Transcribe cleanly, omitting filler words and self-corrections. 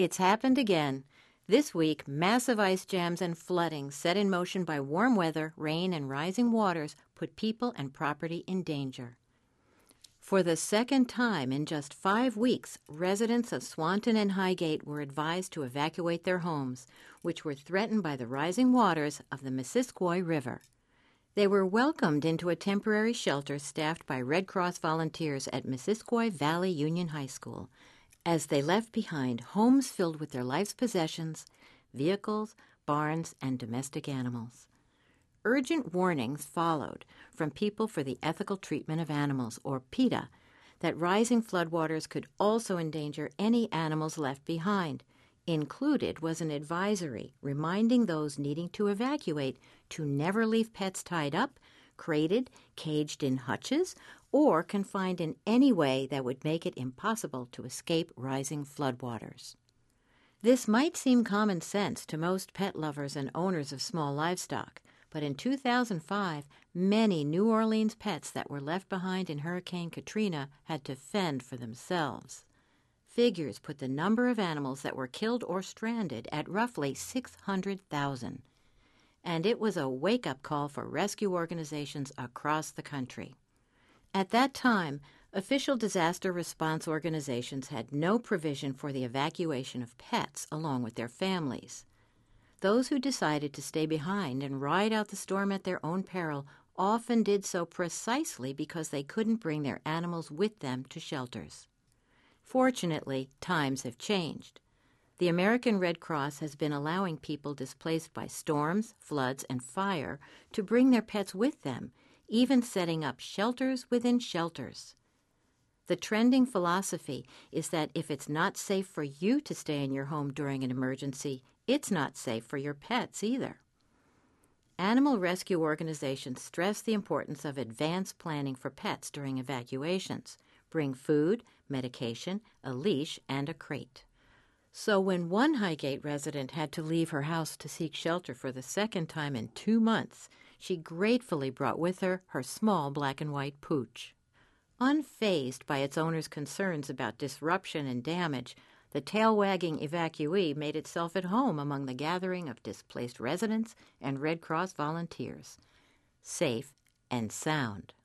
It's happened again. This week, massive ice jams and flooding set in motion by warm weather, rain, and rising waters put people and property in danger. For the second time in just 5 weeks, residents of Swanton and Highgate were advised to evacuate their homes, which were threatened by the rising waters of the Missisquoi River. They were welcomed into a temporary shelter staffed by Red Cross volunteers at Missisquoi Valley Union High School, as they left behind homes filled with their life's possessions, vehicles, barns, and domestic animals. Urgent warnings followed from People for the Ethical Treatment of Animals, or PETA, that rising floodwaters could also endanger any animals left behind. Included was an advisory reminding those needing to evacuate to never leave pets tied up, crated, caged in hutches, or confined in any way that would make it impossible to escape rising floodwaters. This might seem common sense to most pet lovers and owners of small livestock, but in 2005, many New Orleans pets that were left behind in Hurricane Katrina had to fend for themselves. Figures put the number of animals that were killed or stranded at roughly 600,000. And it was a wake-up call for rescue organizations across the country. At that time, official disaster response organizations had no provision for the evacuation of pets along with their families. Those who decided to stay behind and ride out the storm at their own peril often did so precisely because they couldn't bring their animals with them to shelters. Fortunately, times have changed. The American Red Cross has been allowing people displaced by storms, floods, and fire to bring their pets with them, even setting up shelters within shelters. The trending philosophy is that if it's not safe for you to stay in your home during an emergency, it's not safe for your pets either. Animal rescue organizations stress the importance of advanced planning for pets during evacuations. Bring food, medication, a leash, and a crate. So when one Highgate resident had to leave her house to seek shelter for the second time in 2 months, she gratefully brought with her her small black and white pooch. Unfazed by its owner's concerns about disruption and damage, the tail-wagging evacuee made itself at home among the gathering of displaced residents and Red Cross volunteers. Safe and sound.